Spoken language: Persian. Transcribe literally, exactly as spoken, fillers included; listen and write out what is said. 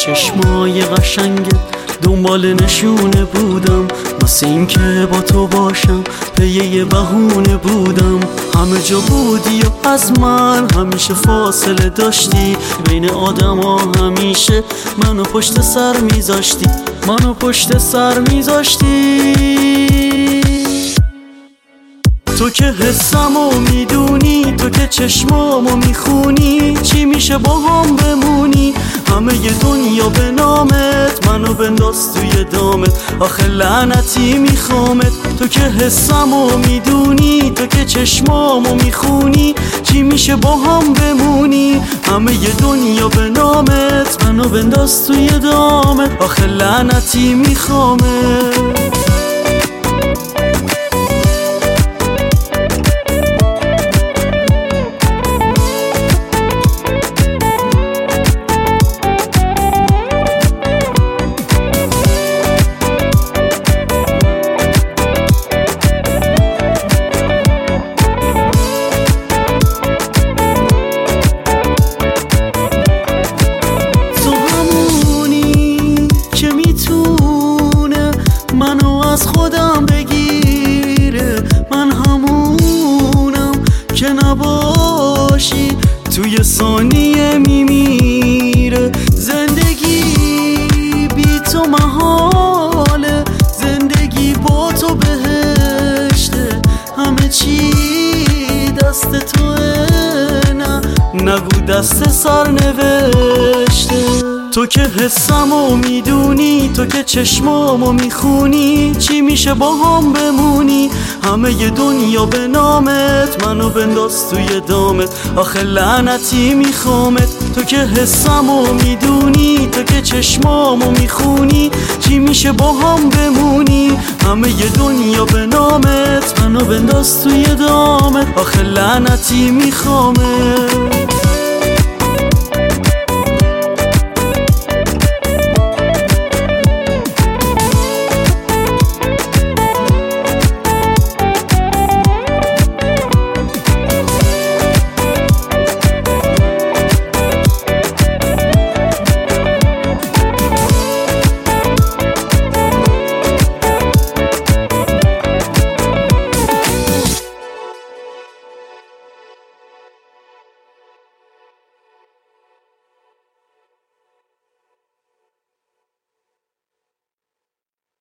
چشمای قشنگت دنبال نشونه بودم، واسه این که با تو باشم پی یه بهونه بودم. همه جا بودی و از من همیشه فاصله داشتی، بین آدم ها همیشه منو پشت سر میذاشتی، منو پشت سر میذاشتی. تو که حسمو میدونی، تو که چشمامو میخونی، چی میشه با هم بمونی؟ همه ی دنیا به نامت، منو بنداز توی دامت، آخه لعنتی میخوامت. تو که حسمو میدونی، تو که چشمامو میخونی، چی میشه با هم بمونی؟ همه ی دنیا به نامت، منو بنداز توی دامت، آخه لعنتی میخوامت. منو از خودم بگیره، من همونم که نباشی توی ثانیه میمیره. زندگی بی تو محاله، زندگی با تو بهشته، همه چی دست توه، نه نگو دست سرنوشته. تو که حسمو میدونی، تو که چشمامو میخونی، چی میشه با هم بمونی؟ همه ی دنیا به نامت، منو بنداز توی دامت، آخه لعنتی میخوامت. تو که حسمو میدونی، تو که چشمامو میخونی، چی میشه با هم بمونی؟ همه ی دنیا به نامت، منو بنداز توی دامت، آخه لعنتی میخوامت.